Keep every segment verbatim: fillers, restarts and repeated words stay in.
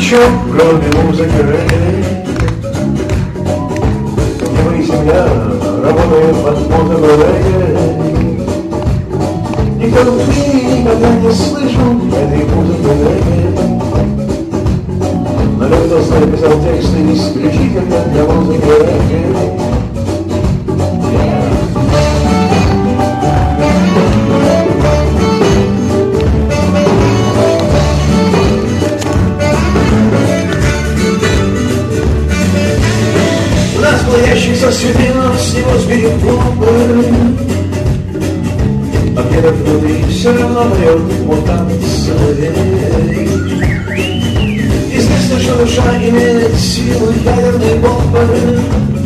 еще, кроме музыки регги. И моя семья работает под музыку регги. Никто внутри никогда не слышал этой музыки регги. Но кто знает, писал тексты исключительно для музыки регги. Плывящийся свинина, с него сберет клубы. А где-то внутри все равно поет мутант соловей. Известно, что душа имеет силу ядерной бомбы.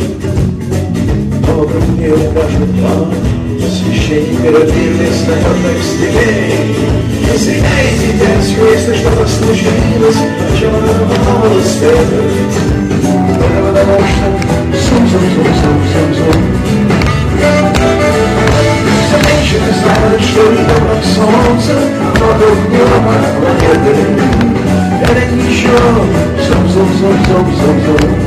Но вокруг нее каждый план священник перебили с наметных степей. Не стреляйте, дядьку, если что-то случилось, о чем она мало следует. Это потому что Сум-сум-сум-сум-сум-сум. Все женщины знают, что идем как солнце, но вокруг него планеты. Это еще сум-сум-сум-сум-сум-сум.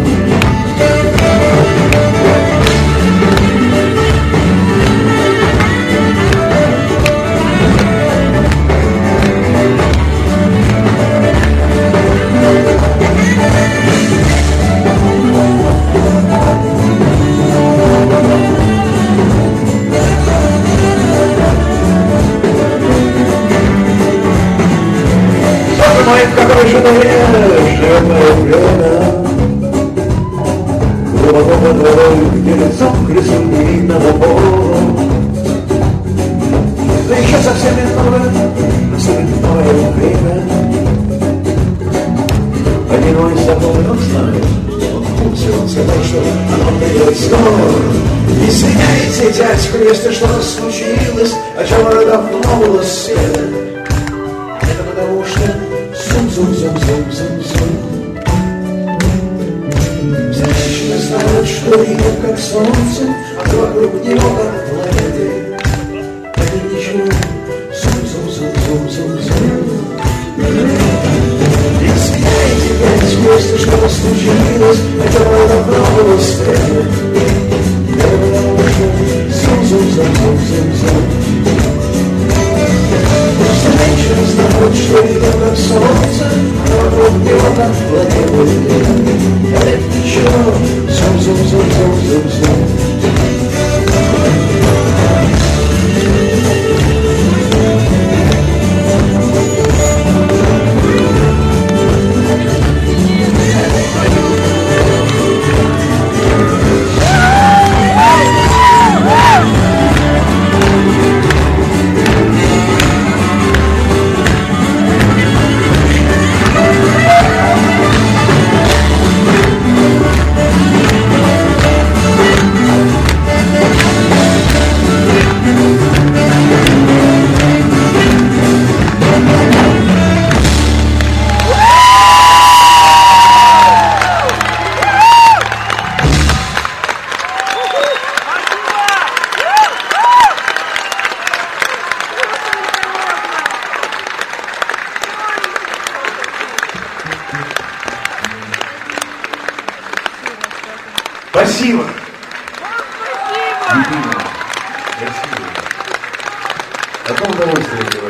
Какой же наверное живет мое время. Глубоко под водой, где лицом к лесу не видно запора. Да еще совсем иное, совсем время. Один мой собой, он знает, он в курсе, он сказал, что оно придет скоро. Не свиняйте, дядьку, если что-то случилось, о чем она давно было света. Это потому что Зум-зум-зум-зум-зум-зум. Все женщины знают, что идет как солнце, а вокруг него как планеты. Это ничего. Зум-зум-зум-зум-зум-зум. Не смейте, дядьку, если что-то случилось, это давно было света. Это потому что зум-зум-зум-зум-зум-зум. Все женщины знают, что идет как солнце, а вокруг него как планеты. Это ничего. Зум-зум-зум-зум-зум-зум. Спасибо. Спасибо. Спасибо. Какое удовольствие.